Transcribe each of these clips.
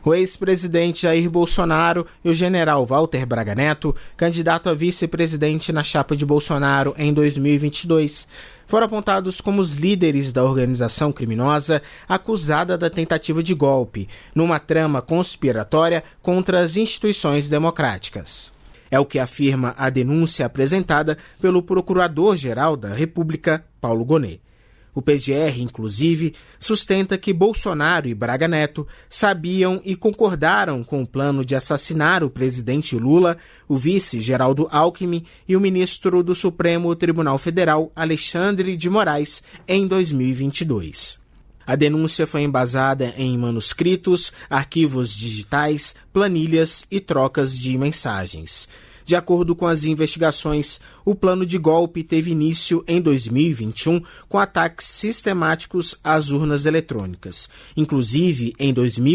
O ex-presidente Jair Bolsonaro e o general Walter Braga Neto, candidato a vice-presidente na chapa de Bolsonaro em 2022, foram apontados como os líderes da organização criminosa acusada da tentativa de golpe, numa trama conspiratória contra as instituições democráticas. É o que afirma a denúncia apresentada pelo Procurador-Geral da República, Paulo Gonet. O PGR, inclusive, sustenta que Bolsonaro e Braga Neto sabiam e concordaram com o plano de assassinar o presidente Lula, o vice Geraldo Alckmin e o ministro do Supremo Tribunal Federal, Alexandre de Moraes, em 2022. A denúncia foi embasada em manuscritos, arquivos digitais, planilhas e trocas de mensagens. De acordo com as investigações, o plano de golpe teve início em 2021 com ataques sistemáticos às urnas eletrônicas. Inclusive, em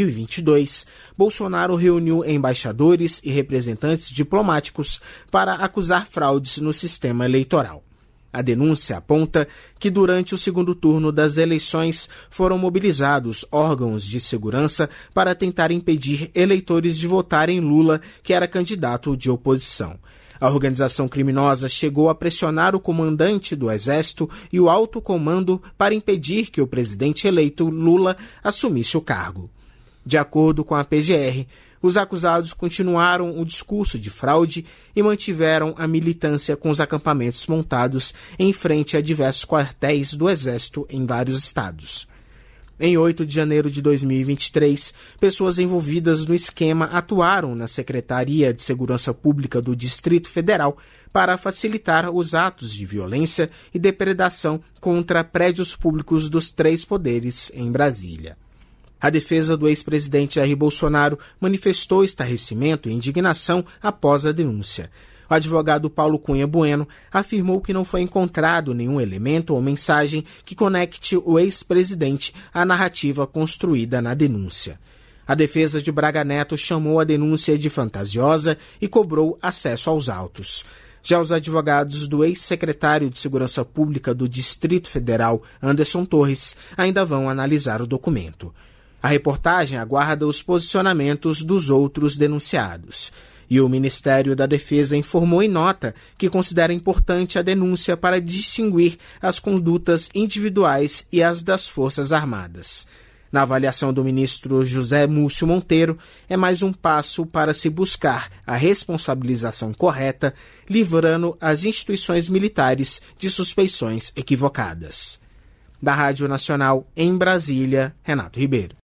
2022, Bolsonaro reuniu embaixadores e representantes diplomáticos para acusar fraudes no sistema eleitoral. A denúncia aponta que durante o segundo turno das eleições foram mobilizados órgãos de segurança para tentar impedir eleitores de votarem em Lula, que era candidato de oposição. A organização criminosa chegou a pressionar o comandante do Exército e o alto comando para impedir que o presidente eleito Lula assumisse o cargo. De acordo com a PGR, os acusados continuaram o discurso de fraude e mantiveram a militância com os acampamentos montados em frente a diversos quartéis do Exército em vários estados. Em 8 de janeiro de 2023, pessoas envolvidas no esquema atuaram na Secretaria de Segurança Pública do Distrito Federal para facilitar os atos de violência e depredação contra prédios públicos dos 3 poderes em Brasília. A defesa do ex-presidente Jair Bolsonaro manifestou estarrecimento e indignação após a denúncia. O advogado Paulo Cunha Bueno afirmou que não foi encontrado nenhum elemento ou mensagem que conecte o ex-presidente à narrativa construída na denúncia. A defesa de Braga Neto chamou a denúncia de fantasiosa e cobrou acesso aos autos. Já os advogados do ex-secretário de Segurança Pública do Distrito Federal, Anderson Torres, ainda vão analisar o documento. A reportagem aguarda os posicionamentos dos outros denunciados. E o Ministério da Defesa informou em nota que considera importante a denúncia para distinguir as condutas individuais e as das Forças Armadas. Na avaliação do ministro José Múcio Monteiro, é mais um passo para se buscar a responsabilização correta, livrando as instituições militares de suspeições equivocadas. Da Rádio Nacional, em Brasília, Renato Ribeiro.